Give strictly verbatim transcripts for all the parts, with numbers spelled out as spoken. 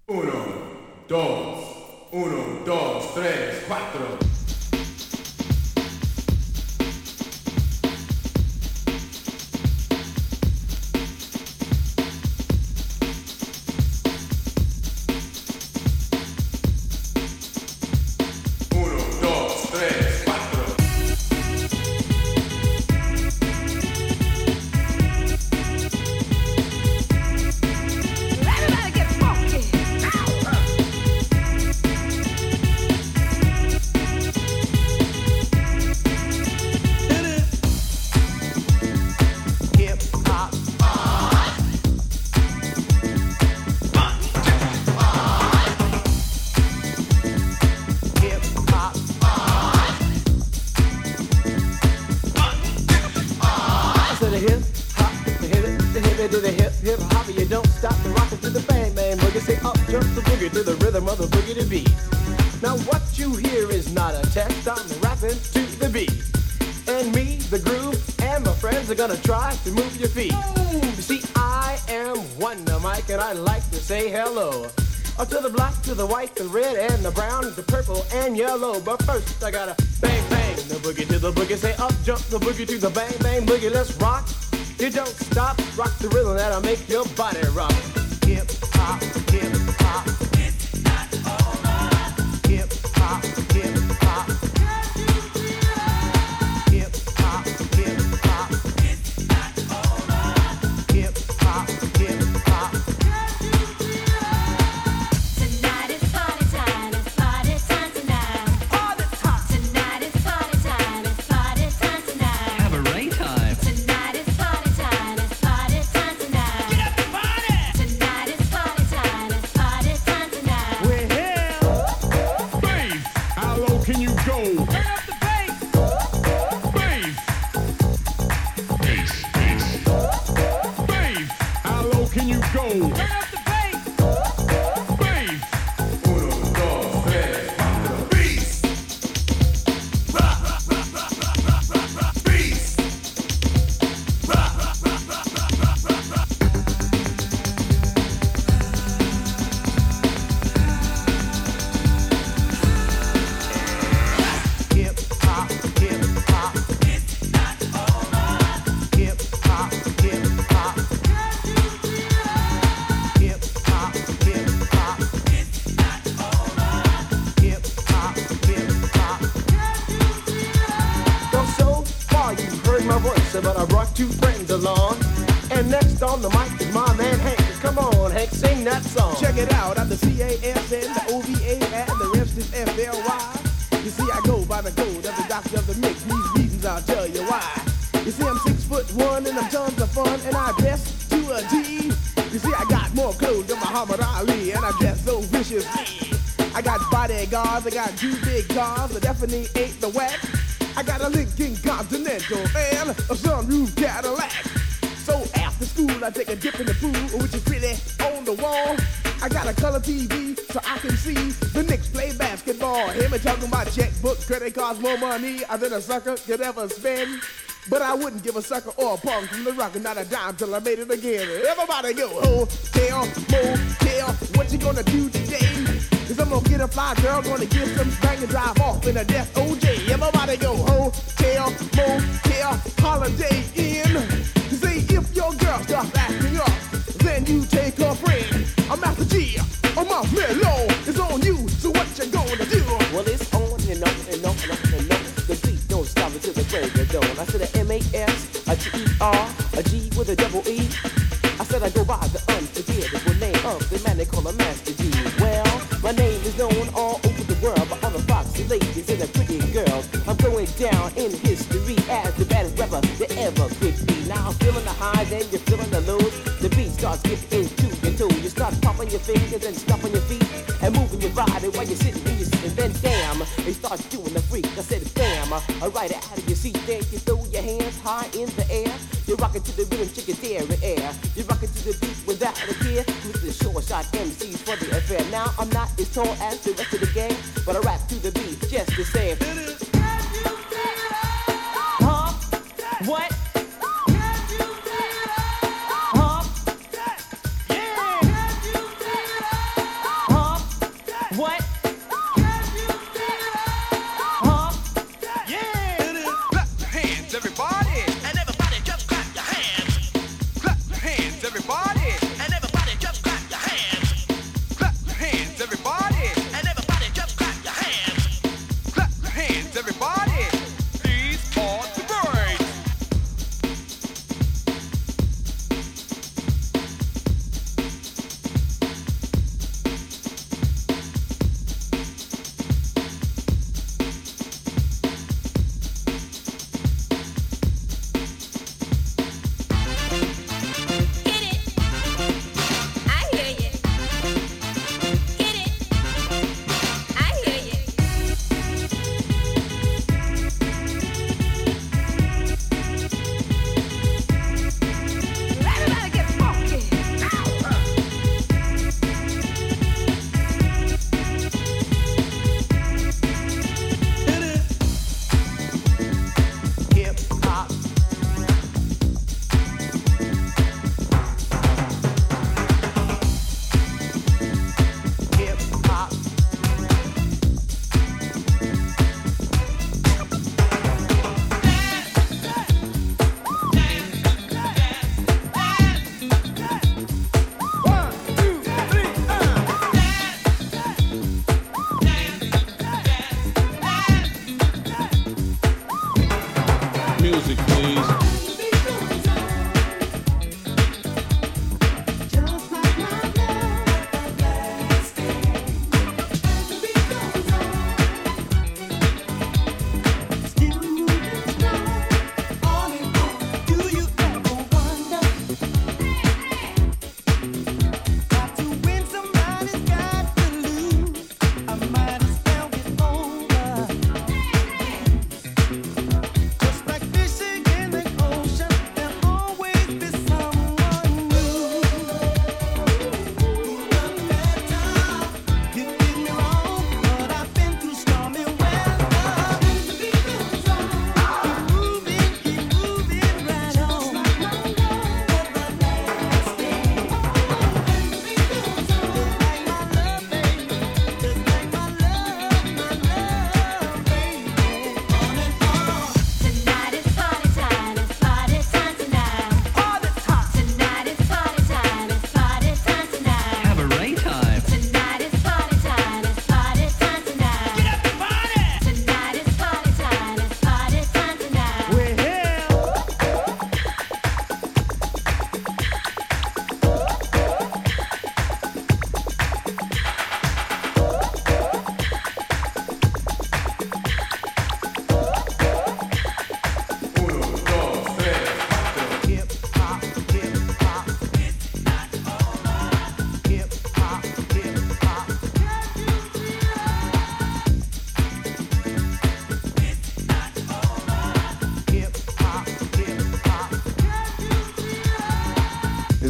Uno, dos, uno, dos, tres, cuatro. Gonna try to move your feet. You see, I am Wonder Mike, and I like to say hello uh, to the black, to the white, the red, and the brown, the purple, and yellow. But first, I gotta bang, bang the boogie to the boogie. Say up, jump the boogie to the bang, bang boogie. Let's rock. You don't stop. Rock the rhythm that'll make your body rock. Hip hop, hip hop. It's not over. Hip hop, hip hop. Hip hop, hip hop. But I brought two friends along. And next on the mic is my man Hank. Come on, Hank, sing that song. Check it out, I'm the C A S N, the O V A, and the rest is F L Y. You see, I go by the code of the doctor of the mix. These reasons I'll tell you why. You see, I'm six foot one and I'm tons of fun, and I dress to a G. You see, I got more clothes than Muhammad Ali, and I dress so viciously. I got bodyguards, I got two big cars, but definitely ain't the whack. I got a Lincoln Continental and a sunroof Cadillac. So after school, I take a dip in the pool, which is pretty on the wall. I got a color T V so I can see the Knicks play basketball. Hear me talking about checkbook, credit cards, more money than a sucker could ever spend. But I wouldn't give a sucker or a punk from the rock, not a dime till I made it again. Everybody go, hotel, motel, what you gonna do today? Cause I'm gonna get a fly girl, gonna give some spank and drive off in a death O J. Everybody go, hotel, motel, holiday inn. You say if your girl starts acting up, then you take her friend. I'm Master G, I'm off Mellow, it's on you, so what you gonna do? Well, it's on and on and on and on and on. The beat don't stop until the break of dawn. I said a M A S, a G E R, a G with a double E. I said I go by the unforgettable name of the man they call a Master G. Well, my name is known all over the world by all the foxy ladies and the pretty girls. I'm going down in history as the baddest rapper that ever could be. Now I'm feeling the highs and you're feeling the lows. The beat starts getting into your toe. You start popping your fingers and stomping your feet and moving your body while you're sitting and you're sitting. Then damn, they start doing the freak. I said damn, alright, out of your seat. Then you throw your hands high in the air. You're rocking to the rhythm, chicken dairy air. You're rocking to the beat without a care. With the short shot M Cs for the affair. Now I'm not as tall as the rest of the gang, but I rap to the beat just the same. Huh? What? Huh? Yeah.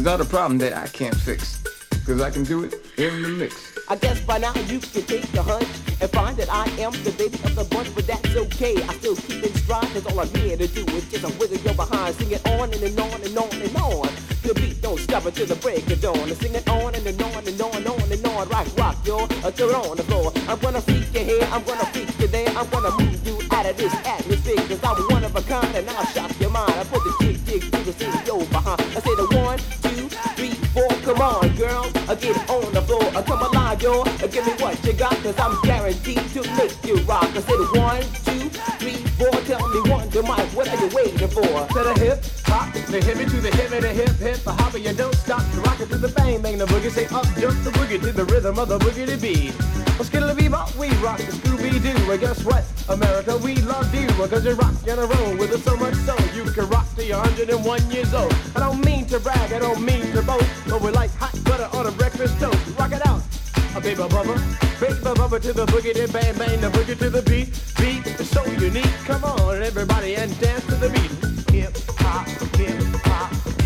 not a problem that I can't fix, cause I can do it in the mix. I guess by now you can take a hunch and find that I am the baby of the bunch, but that's okay. I still keep it stride, cause all I'm here to do is just a wiggle your behind. Sing it on and, and on and on and on. The beat don't stop until the break of dawn. Sing it on and, and on and on and on and on. Rock, rock, yo, until it on the floor. I'm gonna freak you here, I'm gonna freak you there. I'm gonna move you out of this atmosphere, cause I'm one of a kind and I'll shock your mind. I put the jig, jig, jig, sing yo behind. I say the one, two, three, four, come on, girl. I get on the floor, I come alive, yo. Give me what you got, cause I'm guaranteed to make you rock. I said one, two, three, four. Tell me one, to Mike, what are you waiting for? To the hip, hop, the hippie to the hip, and the hip, hip, the hopper, you don't stop. Rock it to the bang, bang the boogie, say up, jump the boogie to the rhythm of the boogie to beat. Well, skittle bebop, we rock the Scooby-Doo. And guess what, America, we love you, cause you rock and a roll with us so much so you can rock till you're one hundred and one years old. I don't mean to brag, I don't mean to boast, but we're like hot butter on a breakfast toast. Rock it out. A baby bubba, baby bubba to the boogie, then bang bang the boogie to the beat. Beat is so unique. Come on, everybody, and dance to the beat. Hip hop, hip hop,